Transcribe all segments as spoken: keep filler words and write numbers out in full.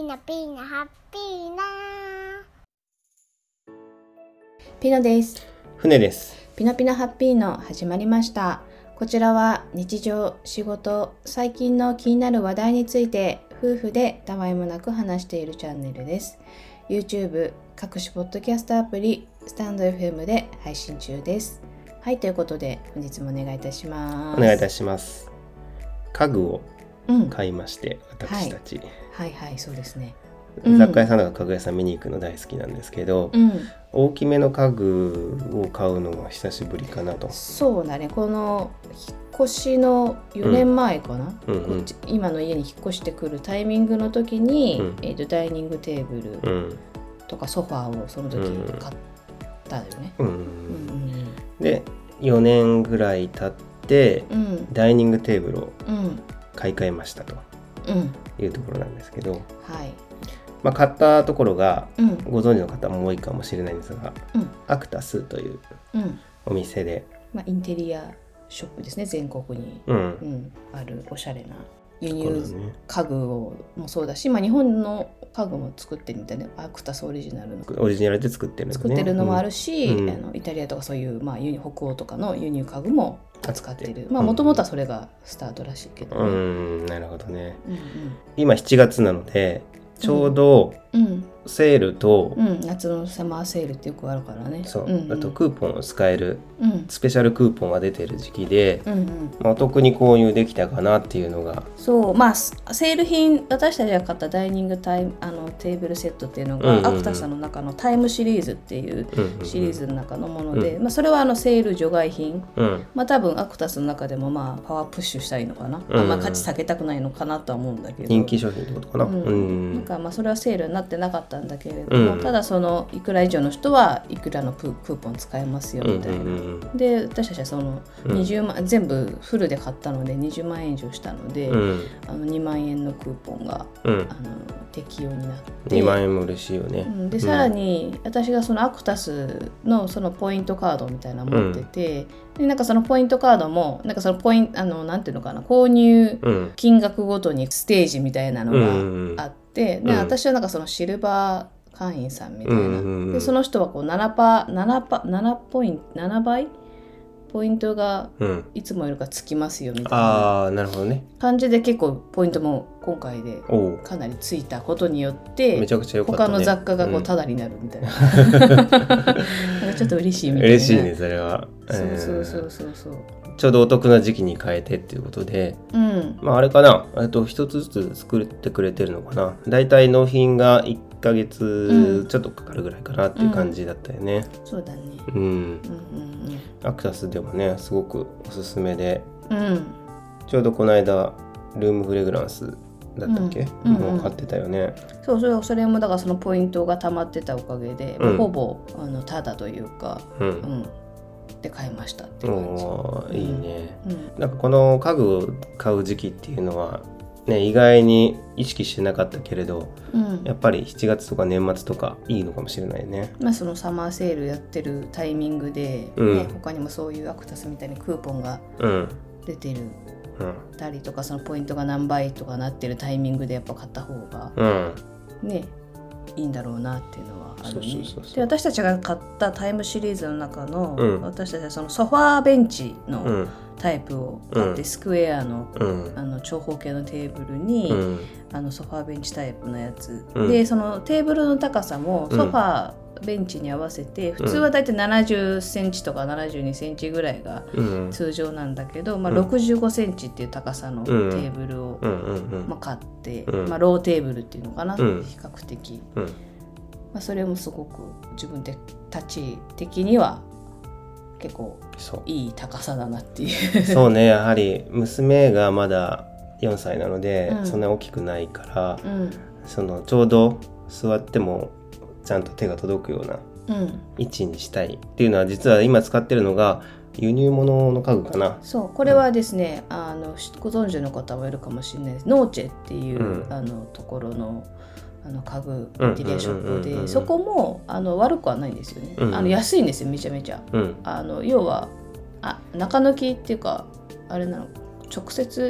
ナピーナハッピーナピノです。 船です。 ピノピノハッピーの始まりました。こちらは日常、仕事、最近の気になる話題について夫婦でたわいもなく話しているチャンネルです。YouTube、各種ポッドキャストアプリ、スタンド エフエム で配信中です。はい、ということで本日もお願いいたします。 お願いいたします。家具を買いまして、うん、私たち、 はい、はいはいそうですね。 雑貨屋さんとか家具屋さん見に行くの大好きなんですけど、うん、大きめの家具を買うのは久しぶりかなと。 そうだね、この引っ越しのよねんまえかな、うんうんうん、こっち今の家に引っ越してくるタイミングの時に、うんえー、とダイニングテーブルとかソファーをその時買ったよね、うんうんうんうん、 でよねんぐらい経って、うん、ダイニングテーブルを買い替えましたというところなんですけど、うんはいまあ、買ったところが、うん、ご存知の方も多いかもしれないんですが、うん、アクタスというお店で、 うんまあ、インテリアショップですね、全国に、うんうん、あるおしゃれな輸入家具をもそうだし、まあ、日本の家具も作ってるみたいな、アクタスオリジナルのオリジナルで作ってる、ね、 作ってるのもあるし、うん、あのイタリアとかそういう、まあ、北欧とかの輸入家具も扱ってる。まあもともとはそれがスタートらしいけど、ね、 うんなるほどね、うんうん、今しちがつなのでちょうどセールと、 うんうん、夏のサマーセールってよくあるからね。 そう、うんうん、あとクーポンを使える、うん、スペシャルクーポンが出てる時期で、うんうんまあ、お得に購入できたかなっていうのがそうまあセール品、私たちが買ったダイニングタイムあのテーブルセットっていうのが、うんうんうん、アクタスの中のタイムシリーズっていうシリーズの中のもので、うんうんまあ、それはあのセール除外品、うんまあ、多分アクタスの中でもまあパワープッシュしたいのかな、うんうん、あんま価値下げたくないのかなとは思うんだけど、 人気商品ってことかな、うんうん、なんかまあそれはセールになってなかったんだけれども、うん、ただそのいくら以上の人はいくらのクーポン使えますよみたいな、うんうんうん、で私たちはそのにじゅうまん、うん、全部フルで買ったのでにじゅうまんえん以上したので、うん、あのにまんえんのクーポンが、うん、あの適用になってにまんえんも嬉しいよね、うん、 でさらに私がそのアクタスのそのポイントカードみたいなの持ってて、うん、でなんかそのポイントカードもなんかそのポイントあのなんていうのかな購入金額ごとにステージみたいなのがあって、うん、で私はなんかそのシルバー会員さんみたいな、うんうんうん、でその人はこう ななパーセント、ななパーセント、ななポイント、ななばいポイントがいつもよりかつきますよみたいな、 うん、あなるほどね感じで結構ポイントも今回でかなりついたことによってめちゃくちゃ良かったね、 他の雑貨がこうタダになるみたいな、うん、なんかちょっと嬉しいみたいな。 嬉しいねそれは。 そうそうそうそうそう、 ちょうどお得な時期に変えてっていうことで、うん、まああれかな、あと一つずつ作ってくれてるのかな。だいたい納品がいっかげつちょっとかかるぐらいかなっていう感じだったよね、 うん、そうだね、 うんうんうんうん、アクタスでもねすごくおすすめで、うん、ちょうどこの間ルームフレグランスだったっけ、うんうんうん、もう買ってたよね。 そうそう、それもだからそのポイントが溜まってたおかげで、うん、ほぼあのタダというか、うんうんで買いましたって感じ。 おいいね、うん、なんかこの家具を買う時期っていうのはね意外に意識してなかったけれど、うん、やっぱりしちがつとか年末とかいいのかもしれないね。 まあそのサマーセールやってるタイミングで、ねうん、他にもそういうアクタスみたいにクーポンが出てる、うん、たりとかそのポイントが何倍とかなってるタイミングでやっぱ買った方が、うん、ねいいんだろうなっていうのはあるね。そうそうそうそう。で私たちが買ったタイムシリーズの中の、うん、私たちはそのソファーベンチのタイプを買って、うん、スクエアの、うん、あの長方形のテーブルに、うん、あのソファーベンチタイプのやつ、うん、でそのテーブルの高さもソファーベンチに合わせて普通はだいたいななじゅっセンチとかななじゅうにセンチぐらいが通常なんだけど、うんまあ、ろくじゅうごセンチっていう高さのテーブルを、まあ、買って、まあ、ローテーブルっていうのかな、うん、比較的、うんまあ、それもすごく自分でたち的には結構いい高さだなっていうそうね、やはり娘がまだよんさいなので、うん、そんな大きくないから、うん、そのちょうど座ってもちゃんと手が届くような位置にしたいっていうのは、実は今使ってるのが輸入物の家具かな。 そう、これはですね、うん、あのご存知の方もいるかもしれないです。ノーチェっていう、うん、あのところのあの家具インテリアショップで、そこもあの悪くはないんですよね、うん、あの安いんですよめちゃめちゃ、うん、あの要はあ中抜きっていうかあれなの直接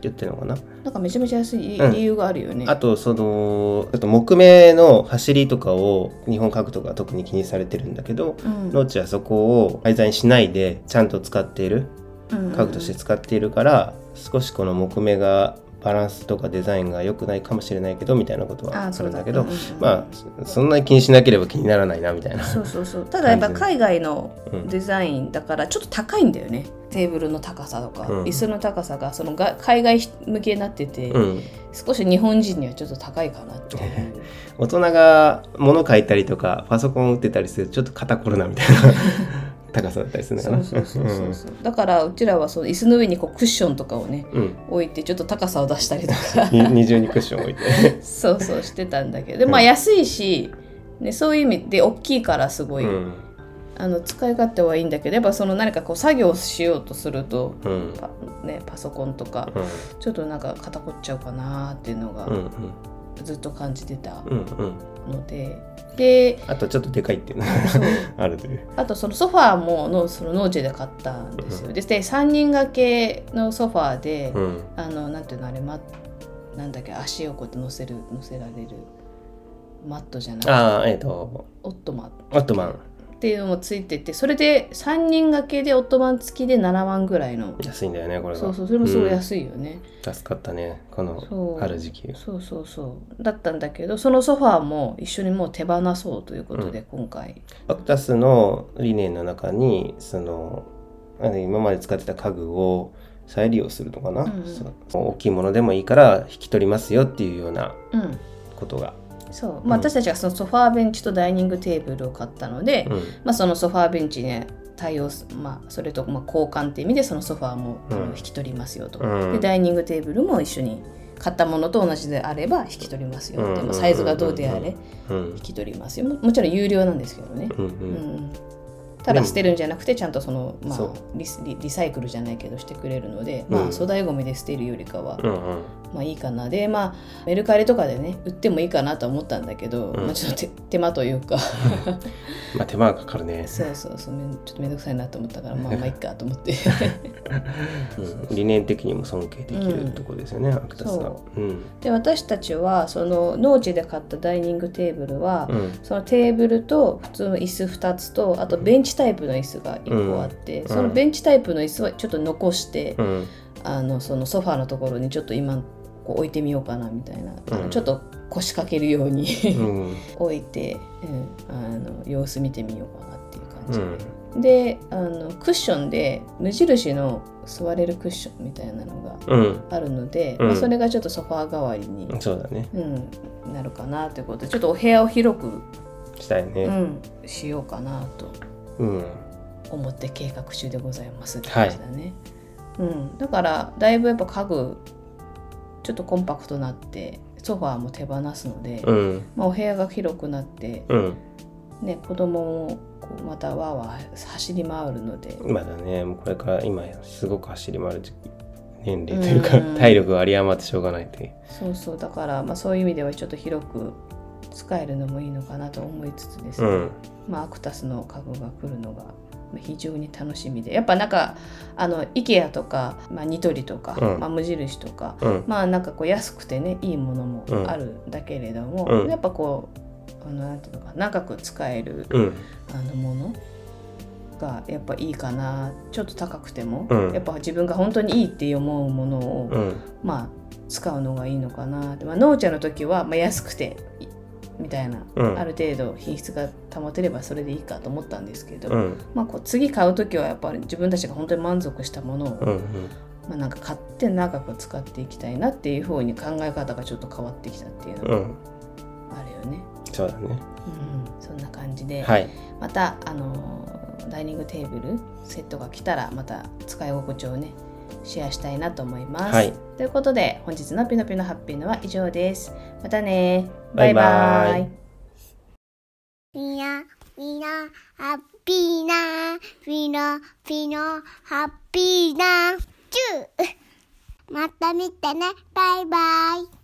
言ってるのかな。 なんかめちゃめちゃ安い理由があるよね、 うん、あとそのあと木目の走りとかを日本家具とか特に気にされてるんだけど、うん、ノーチはそこを廃材にしないでちゃんと使っている、家具として使っているから、少しこの木目がバランスとかデザインが良くないかもしれないけどみたいなことはあるんだけど、まあそんなに気にしなければ気にならないなみたいな。 そうそうそう。ただやっぱ海外のデザインだからちょっと高いんだよね、うん、テーブルの高さとか、うん、椅子の高さがそのが海外向けになってて、うん、少し日本人にはちょっと高いかなって大人が物書いたりとかパソコン打ってたりするとちょっと肩こるなみたいな高さだったりするのかな。 そうそうそうそう、うん、だからうちらはその椅子の上にこうクッションとかをね、うん、置いてちょっと高さを出したりとか二重にクッション置いてそうそうしてたんだけど、でまあ安いし、ね、そういう意味で大きいからすごい、うん、あの使い勝手はいいんだけど、やっぱその何かこう作業をしようとすると、うんパね、パソコンとか、うん、ちょっとなんか肩こっちゃうかなっていうのがずっと感じてたので、うんうんであとちょっとでかいっていうのがあるという。 あとそのソファーものそのノーチェで買ったんですよ、うん、でさんにん掛けのソファーで、うん、あのなんていうのあれ、ま、なんだっけ足をこうやって乗せる乗せられるマットじゃなくて、 あ、えーと、 オットマンオットマンっていうのもついてて、それでさんにん掛けでオットマン付きでななまんぐらいの。 安いんだよねこれが。 そうそう、それもすごい安いよね、 うん、助かったねこのある時期。 そうそうそうだったんだけど、そのソファーも一緒にもう手放そうということで、うん、今回アクタスの理念の中にその今まで使ってた家具を再利用するのかな、うん、大きいものでもいいから引き取りますよっていうようなことが、うんそうまあ、私たちはそのソファーベンチとダイニングテーブルを買ったので、うんまあ、そのソファーベンチに対応す、まあ、それとまあ交換っていう意味でそのソファーも引き取りますよと、うん、でダイニングテーブルも一緒に買ったものと同じであれば引き取りますよって、うん、サイズがどうであれ引き取りますよ。 も, もちろん有料なんですけどね、うんうんうんただ捨てるんじゃなくてちゃんとその、まあ、リ, リ, リサイクルじゃないけどしてくれるので、うんまあ、粗大ごみで捨てるよりかは、うんうんまあ、いいかなで、まあ、メルカリとかでね売ってもいいかなと思ったんだけど、うんまあ、ちょっと 手, 手間というかまあ手間がかかるね。 そうそうそうちょっとめんどくさいなと思ったからまあまあいいかと思って、 うん、理念的にも尊敬できるところですよね、うん、アクタスが、 うん、で私たちはそのノーチで買ったダイニングテーブルは、うん、そのテーブルと普通の椅子ふたつとあとベンチタイプの椅子がいっこあって、うん、そのベンチタイプの椅子はちょっと残して、うん、あのそのソファーのところにちょっと今こう置いてみようかなみたいな、うん、あのちょっと腰掛けるようにうん、置いて、うん、あの様子見てみようかなっていう感じで、うん、であのクッションで無印の座れるクッションみたいなのがあるので、うんまあ、それがちょっとソファー代わりに、 そうだね、 うん、なるかなということでちょっとお部屋を広くしたいね、 うん、しようかなと思って計画中でございますって感じだね、はいうん、だからだいぶやっぱ家具ちょっとコンパクトになってソファーも手放すので、うんまあ、お部屋が広くなって、うんね、子供もこうまたわーわー走り回るのでまだねもうこれから今すごく走り回る時期年齢というか、うん、体力が有り余ってしょうがないという。 そうそうだから、まあ、そういう意味ではちょっと広く使えるのもいいのかなと思いつつですね、うんまあ、アクタスの家具が来るのが非常に楽しみでやっぱなんかあの IKEA とか、まあ、ニトリとか、うんまあ、無印とか、うん、まあなんかこう安くてねいいものもあるんだけれども、うん、やっぱこうあのなんていうのか長く使える、うん、あのものがやっぱいいかなちょっと高くても、うん、やっぱ自分が本当にいいって思うものを、うんまあ、使うのがいいのかなって、まあ、ノーチャの時は、まあ、安くてみたいな、うん、ある程度品質が保てればそれでいいかと思ったんですけど、うんまあ、こう次買う時はやっぱり自分たちが本当に満足したものを、うんうんまあ、なんか買って長く使っていきたいなっていう風に考え方がちょっと変わってきたっていうのがあるよね、 うん、そうだね、うん、 そんな感じで、 はい、 またあのダイニングテーブルセットが来たらまた使い心地をねシェアしたいなと思います、はい、ということで本日のピノピノハッピーのは以上です。またねバイバイ、バイバイ。 ピノピノハッピーなピノピノハッピーなチューまた見てねバイバイ。